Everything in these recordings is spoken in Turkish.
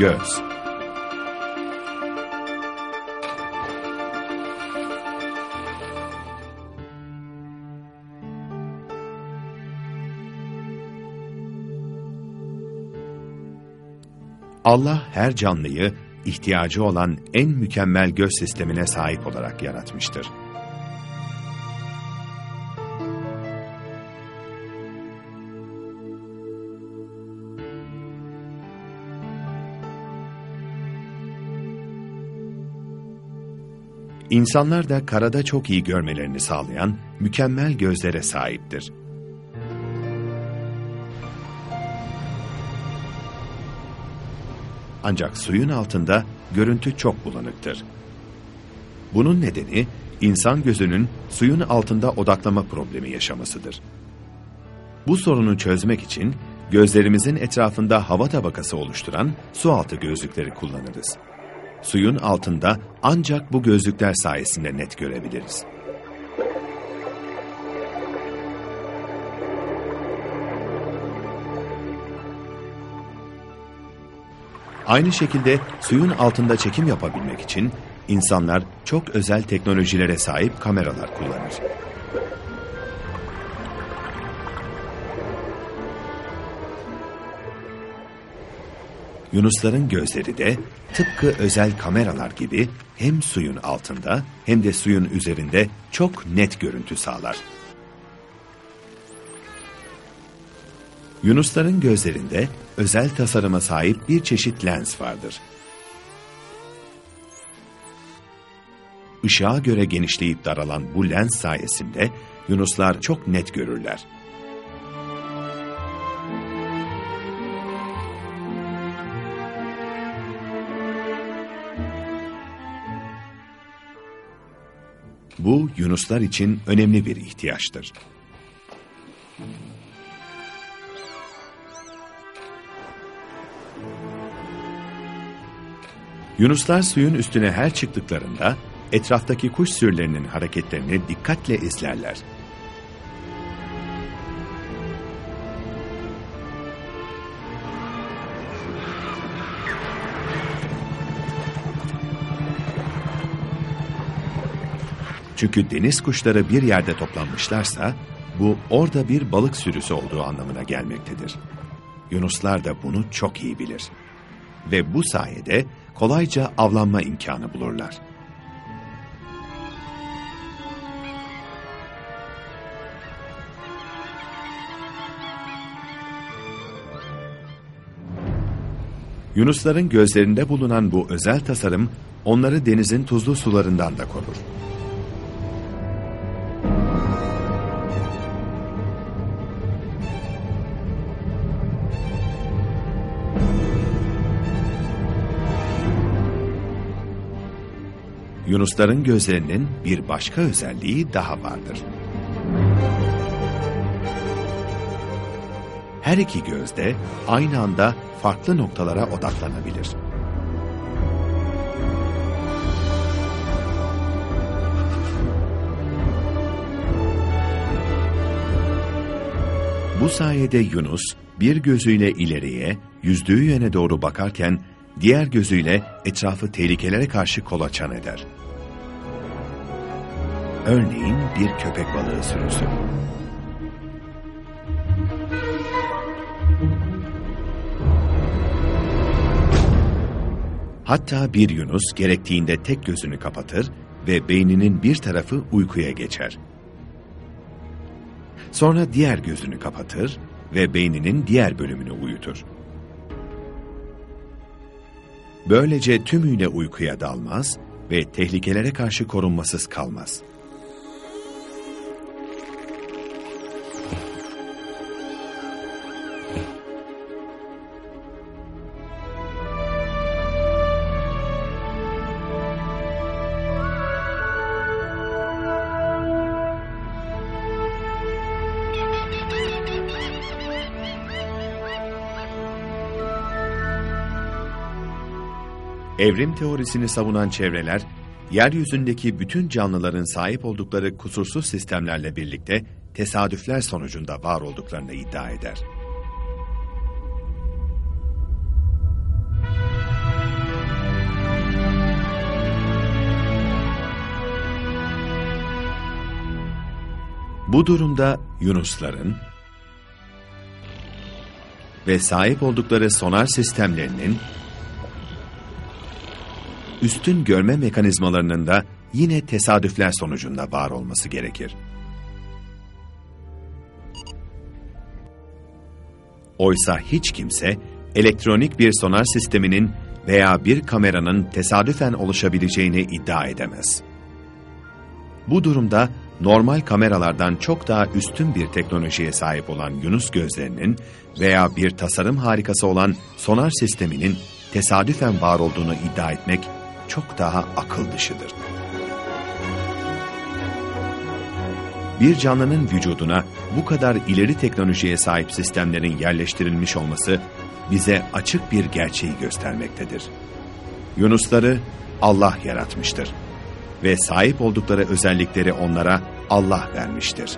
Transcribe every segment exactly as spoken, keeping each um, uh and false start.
Göz. Allah her canlıyı ihtiyacı olan en mükemmel göz sistemine sahip olarak yaratmıştır. İnsanlar da karada çok iyi görmelerini sağlayan mükemmel gözlere sahiptir. Ancak suyun altında görüntü çok bulanıktır. Bunun nedeni insan gözünün suyun altında odaklama problemi yaşamasıdır. Bu sorunu çözmek için gözlerimizin etrafında hava tabakası oluşturan sualtı gözlükleri kullanırız. Suyun altında ancak bu gözlükler sayesinde net görebiliriz. Aynı şekilde suyun altında çekim yapabilmek için insanlar çok özel teknolojilere sahip kameralar kullanır. Yunusların gözleri de tıpkı özel kameralar gibi hem suyun altında hem de suyun üzerinde çok net görüntü sağlar. Yunusların gözlerinde özel tasarıma sahip bir çeşit lens vardır. Işığa göre genişleyip daralan bu lens sayesinde yunuslar çok net görürler. Bu yunuslar için önemli bir ihtiyaçtır. Yunuslar suyun üstüne her çıktıklarında etraftaki kuş sürülerinin hareketlerini dikkatle izlerler. Çünkü deniz kuşları bir yerde toplanmışlarsa, bu orada bir balık sürüsü olduğu anlamına gelmektedir. Yunuslar da bunu çok iyi bilir. Ve bu sayede kolayca avlanma imkanı bulurlar. Yunusların gözlerinde bulunan bu özel tasarım, onları denizin tuzlu sularından da korur. Yunusların gözlerinin bir başka özelliği daha vardır. Her iki göz de aynı anda farklı noktalara odaklanabilir. Bu sayede Yunus bir gözüyle ileriye, yüzdüğü yöne doğru bakarken diğer gözüyle etrafı tehlikelere karşı kolaçan eder. Örneğin bir köpek balığı sürüsü. Hatta bir Yunus gerektiğinde tek gözünü kapatır ve beyninin bir tarafı uykuya geçer. Sonra diğer gözünü kapatır ve beyninin diğer bölümünü uyutur. Böylece tümüyle uykuya dalmaz ve tehlikelere karşı korunmasız kalmaz. Evrim teorisini savunan çevreler, yeryüzündeki bütün canlıların sahip oldukları kusursuz sistemlerle birlikte tesadüfler sonucunda var olduklarını iddia eder. Bu durumda Yunusların ve sahip oldukları sonar sistemlerinin üstün görme mekanizmalarının da yine tesadüfler sonucunda var olması gerekir. Oysa hiç kimse elektronik bir sonar sisteminin veya bir kameranın tesadüfen oluşabileceğini iddia edemez. Bu durumda normal kameralardan çok daha üstün bir teknolojiye sahip olan Yunus gözlerinin veya bir tasarım harikası olan sonar sisteminin tesadüfen var olduğunu iddia etmek çok daha akıl dışıdır. Bir canlının vücuduna bu kadar ileri teknolojiye sahip sistemlerin yerleştirilmiş olması bize açık bir gerçeği göstermektedir. Yunusları Allah yaratmıştır ve sahip oldukları özellikleri onlara Allah vermiştir.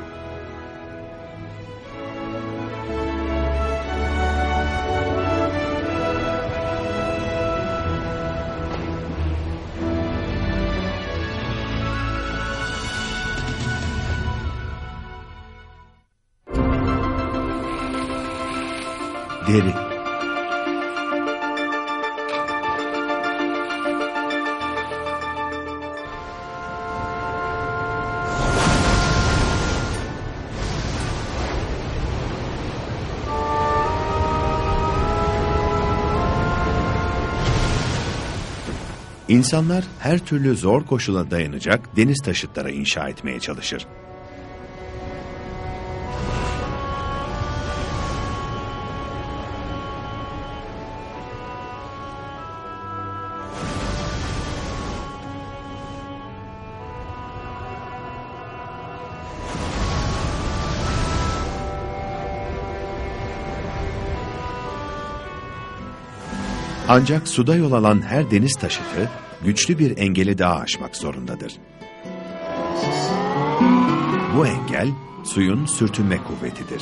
Deri. İnsanlar her türlü zor koşula dayanacak deniz taşıtları inşa etmeye çalışır. Ancak suda yol alan her deniz taşıtı, güçlü bir engeli daha aşmak zorundadır. Bu engel, suyun sürtünme kuvvetidir.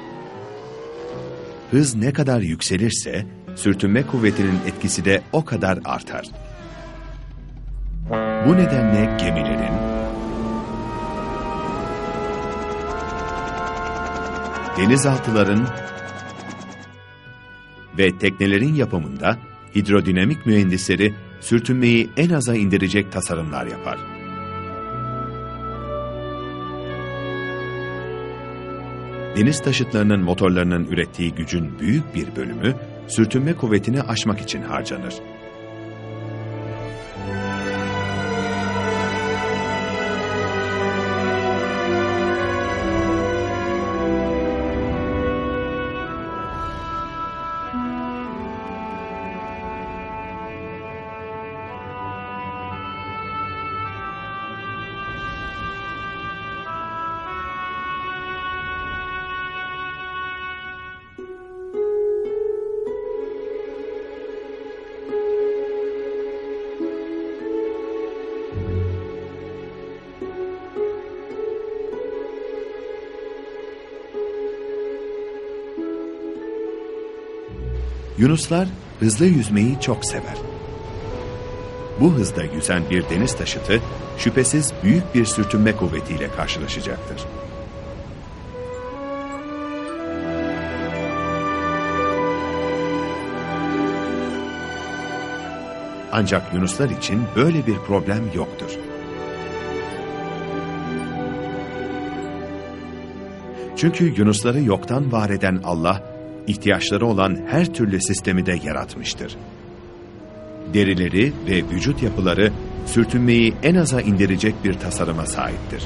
Hız ne kadar yükselirse, sürtünme kuvvetinin etkisi de o kadar artar. Bu nedenle gemilerin, denizaltıların ve teknelerin yapımında hidrodinamik mühendisleri sürtünmeyi en aza indirecek tasarımlar yapar. Deniz taşıtlarının motorlarının ürettiği gücün büyük bir bölümü sürtünme kuvvetini aşmak için harcanır. Yunuslar hızlı yüzmeyi çok sever. Bu hızda yüzen bir deniz taşıtı şüphesiz büyük bir sürtünme kuvvetiyle karşılaşacaktır. Ancak Yunuslar için böyle bir problem yoktur. Çünkü Yunusları yoktan var eden Allah, ihtiyaçları olan her türlü sistemi de yaratmıştır. Derileri ve vücut yapıları sürtünmeyi en aza indirecek bir tasarıma sahiptir.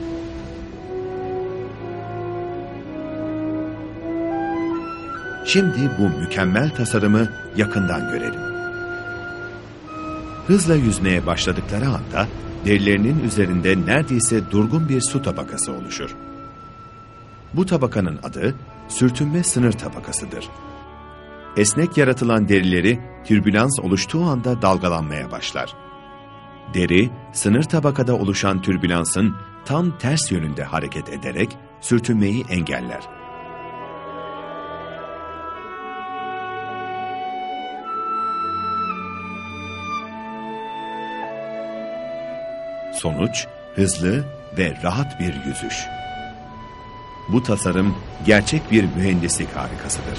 Şimdi bu mükemmel tasarımı yakından görelim. Hızla yüzmeye başladıkları anda derilerinin üzerinde neredeyse durgun bir su tabakası oluşur. Bu tabakanın adı sürtünme sınır tabakasıdır. Esnek yaratılan derileri türbülans oluştuğu anda dalgalanmaya başlar. Deri, sınır tabakada oluşan türbülansın tam ters yönünde hareket ederek sürtünmeyi engeller. Sonuç, hızlı ve rahat bir yüzüş. Bu tasarım gerçek bir mühendislik harikasıdır.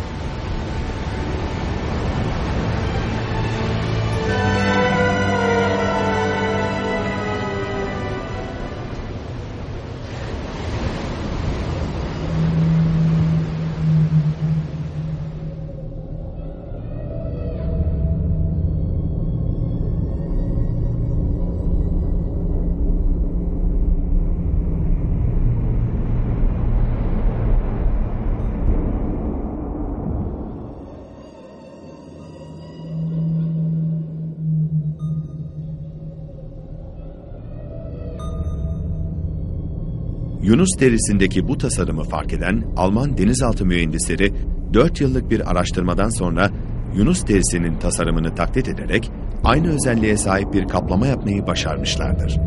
Yunus derisindeki bu tasarımı fark eden Alman denizaltı mühendisleri dört yıllık bir araştırmadan sonra Yunus derisinin tasarımını taklit ederek aynı özelliğe sahip bir kaplama yapmayı başarmışlardır.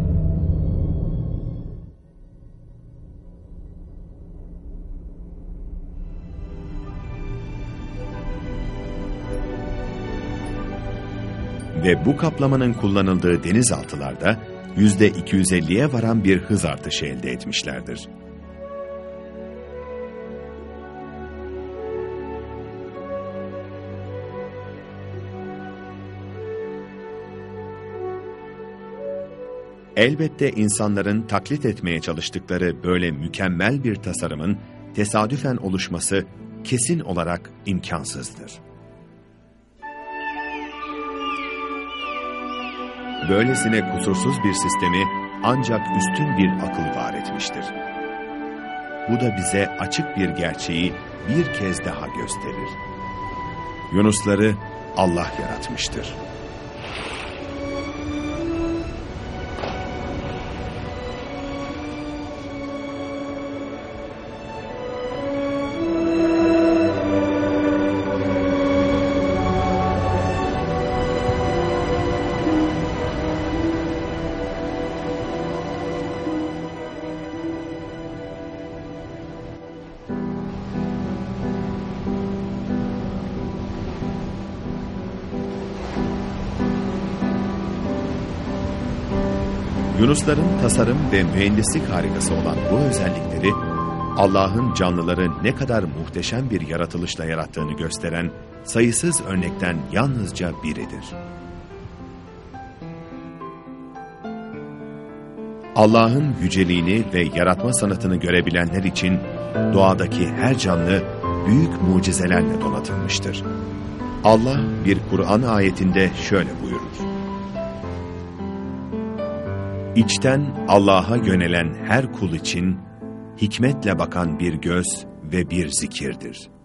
Ve bu kaplamanın kullanıldığı denizaltılarda yüzde iki yüz elliye varan bir hız artışı elde etmişlerdir. Elbette insanların taklit etmeye çalıştıkları böyle mükemmel bir tasarımın tesadüfen oluşması kesin olarak imkansızdır. Böylesine kusursuz bir sistemi ancak üstün bir akıl var etmiştir. Bu da bize açık bir gerçeği bir kez daha gösterir. Yunusları Allah yaratmıştır. Yunusların tasarım ve mühendislik harikası olan bu özellikleri, Allah'ın canlıları ne kadar muhteşem bir yaratılışla yarattığını gösteren sayısız örnekten yalnızca biridir. Allah'ın yüceliğini ve yaratma sanatını görebilenler için doğadaki her canlı büyük mucizelerle donatılmıştır. Allah bir Kur'an ayetinde şöyle buyurur: İçten Allah'a yönelen her kul için hikmetle bakan bir göz ve bir zikirdir.